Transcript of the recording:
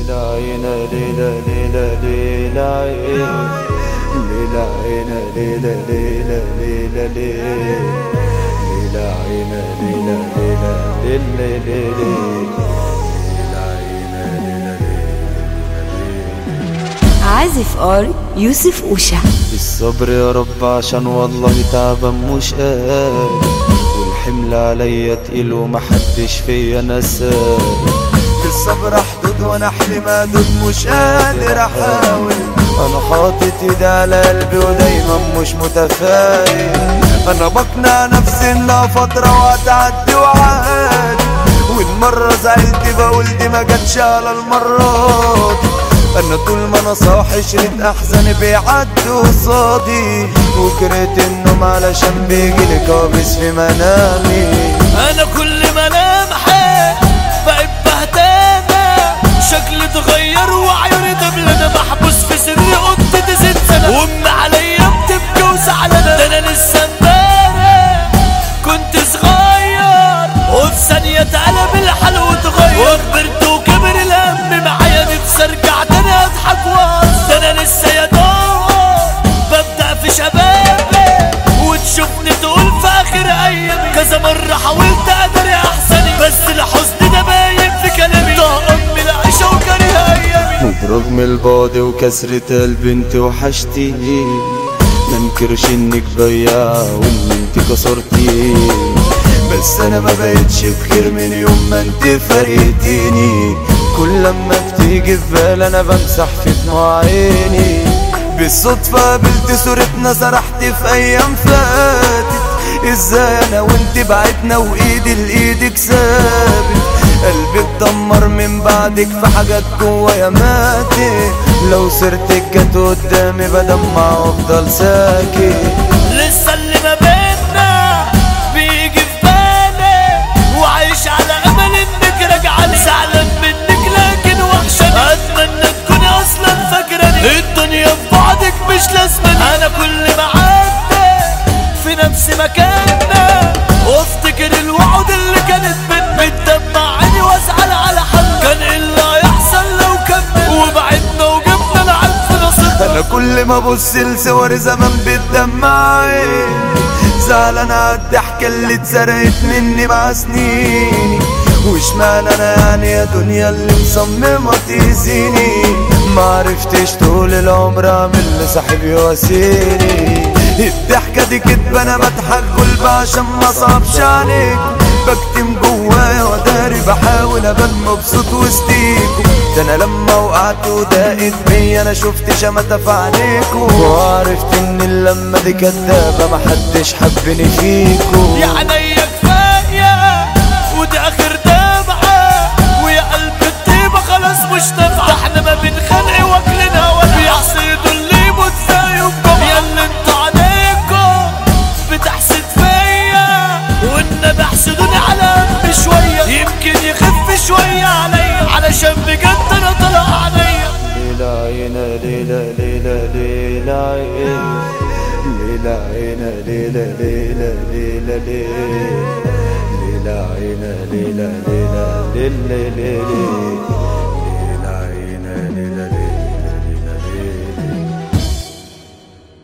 ليلة عينا ليلة ليلة ليلة عين ليلة عينا ليلة ليلة ليلة ليلة عينا ليلة ليلة ليلة ليلة عينا ليلة ليلة. عازف آر يوسف أوشا. الصبر يا رب عشان والله تعبان مش قادر، والحمل عليا تقيل ومحدش فيا نسال. الصبر حدود وانا احلم ادود مش قادر احاول. انا حاطط ايدي على قلبي ودايما مش متفائل. انا بقنع نفسي انها فترة وهتعدي وعادي، والمرة زعلت بقول دي ما جاتش على المرات. انا طول ما انا صاحي شريط احزاني بيعدي قصادي، وكرهت النوم علشان بيجيلي كوابيس في منامي. انا كل ملامحي بقيت بهتانة، شكلي اتغير وعيوني دبلانة، محبوس في سري قطة 6 سنة، وامي عليا بتبكي وزعلانة. ده انا لسه امبارح كنت صغير، وفي ثانية اتقلب الحال واتغير، وكبرت وكبر الهم معايا، نفسي ارجع تاني اضحك واهزر. ده انا لسه يا دوب ببدأ في شبابي، وتشوفني تقول في اخر ايامي. كذا مرة حاولت اداري احسني، بس الحزن ده باين في كلامي. طاقم العيشة وكاره ايامي، برغم البعد وكسرة قلبي انت وحشتي، منكرش انك بياعة وان انت كسرتي. بس انا ما بقتش بخير من يوم ما انت فرقتيني. كل لما بتيجي في بالي انا بمسح في دموع عيني. بالصدفة قابلت صورتنا سرحت في ايام فاتت. ازاي انا وانت بعدنا وايدي لايدك ثابت. قلبي اتدمر من بعدك في حاجات جوايا ماتت. لو سيرتك جت قدامي بدمع وافضل ساكت. لسه اللي ما بينا بيجي في بالي، وعايش على امل انك راجعالي. زعلان منك لكن وحشاني، اتمنى تكوني اصلا فاكراني. الدنيا في بعدك مش لازماني. انا كل ما عدي في نفس مكاننا، وافتكر الوعود اللي كانت بينا، بتدمع عيني وازعل على حد. كان ايه اللي هيحصل لو كمل، وبعدنا وجبنا العيب في نصيبنا. انا كل ما ابص لصور زمان بتدمعي، زعلان على الضحكة اللي اتسرقت مني مع سنيني. وشمال انا يعني يا دنيا اللي مصممة تأذيني. معرفتش طول العمر اعمل لصاحبي واسيني. الضحكة دي كدبة انا بضحك قلبي عشان ما صعبش عليك. بكتم جوايا وداري بحاول ابان مبسوط وسطيكوا. ده انا لما وقعت وضاقت بيا انا شفت شماتة في عينيكوا، وعرفت ان اللمة دي كدابة محدش حبني فيكوا. يا عينيا كفاية ودي اخر دمعة، ويا قلب الطيبة خلاص مش نافعة. احنا ما بنخانق واكلنا ولا بيحسدوا اللي يموت في يوم جمعة. يا اللي انتوا عليكم بتحسد فيا، والنبي احسدوني على قلبي شوية، يمكن يخف شوية عليا، علشان بجد انا طلع عليا. ليلة عينا ليلة ليلة ليلة عين ليلة عينا ليلة ليلة ليلة ليلة عينا ليلة ليلة ليلة ليلة